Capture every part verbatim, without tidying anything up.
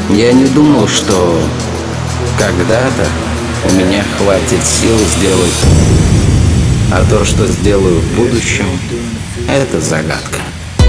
Я не думал, что когда-то у меня хватит сил сделать, а то, что сделаю в будущем, это загадка.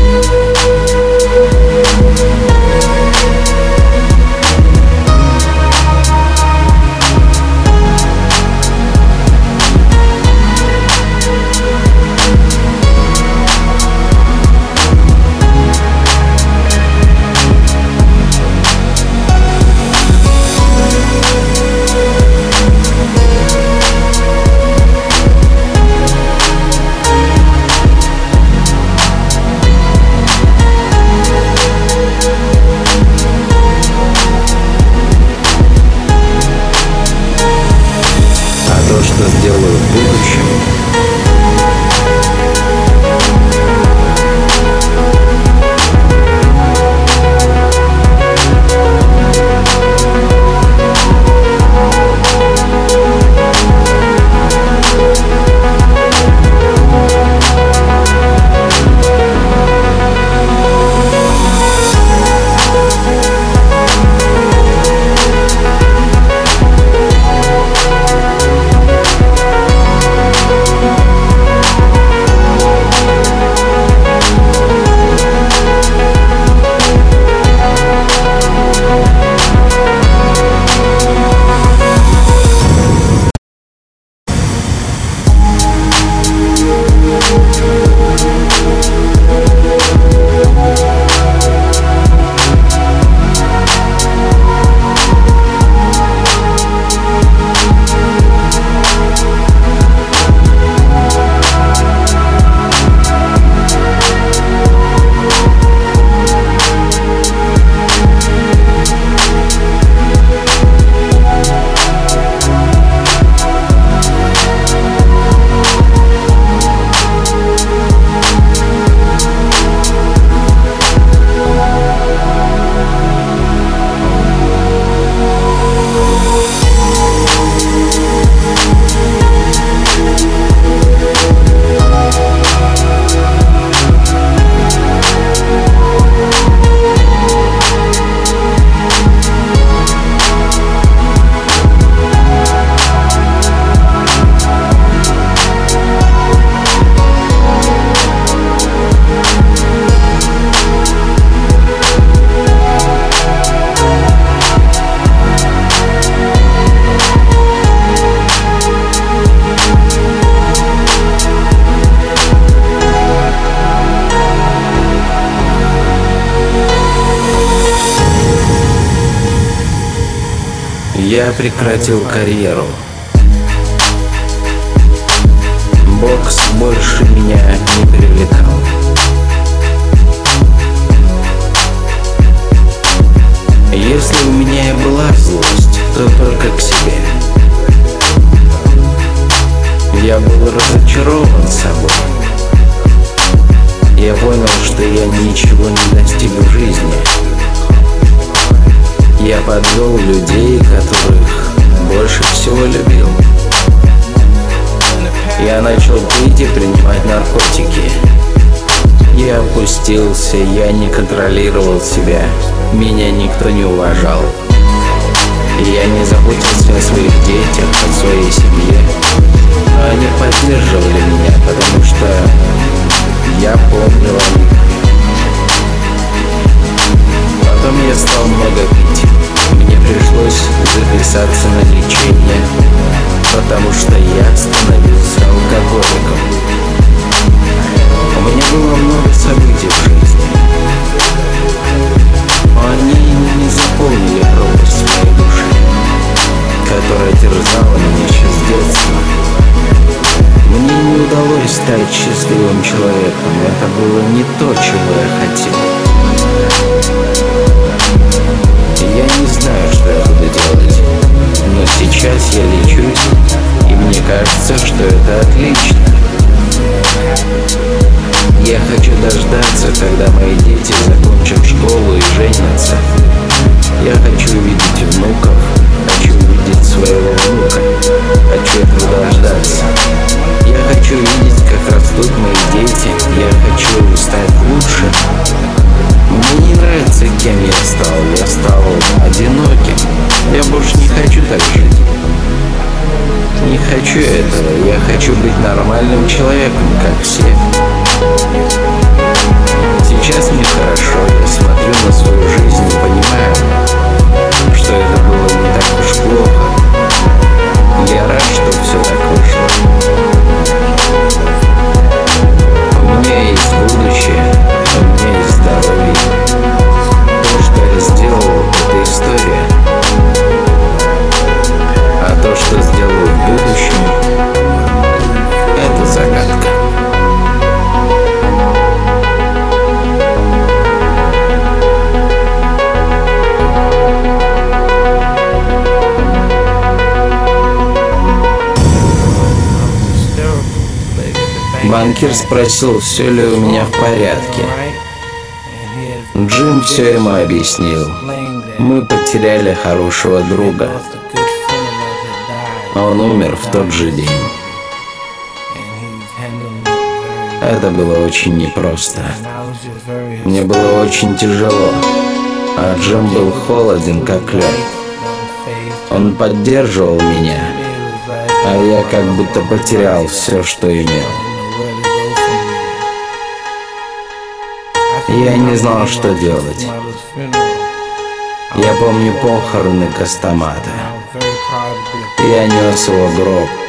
То, что сделаю в будущем, я прекратил карьеру. Бокс больше меня не привлекал. Если у меня и была злость, то только к себе. Я был разочарован собой. Я понял, что я ничего не достиг в жизни. Я подвел людей, которых больше всего любил. Я начал пить и принимать наркотики. Я опустился, я не контролировал себя. Меня никто не уважал. Я не заботился о своих детях, о своей семье. Но они поддерживали меня, потому что я помнил о них. Потом я стал много пить. Мне пришлось записаться на лечение, потому что я становился алкоголиком. У меня было много событий в жизни, но они не заполнили пропасть в моей душе, которая терзала меня еще с детства. Мне не удалось стать счастливым человеком. Это было не то, чего я хотел. Я не знаю, что я буду делать, но сейчас я лечусь, и мне кажется, что это отлично. Я хочу дождаться, когда мои дети закончат школу и женятся. Я хочу увидеть внуков, хочу увидеть своего внука, хочу этого дождаться. Я хочу видеть, как растут мои дети, я хочу стать лучше. Мне не нравится, кем я стал. Я стал нормальным человеком, как все. Сейчас мне хорошо, я смотрю на свою жизнь и понимаю, что это было не так уж плохо. Я рад, что все так вышло. У меня есть будущее, у меня есть здоровье. То, что я сделал, это история. А то, что сделаю в будущем, это загадка. Банкир спросил, все ли у меня в порядке. Джим все ему объяснил. Мы потеряли хорошего друга. Он умер в тот же день. Это было очень непросто. Мне было очень тяжело. А Джим был холоден, как лед. Он поддерживал меня, а я как будто потерял все, что имел. Я не знал, что делать. Я помню похороны Костомата. Я нес его гроб.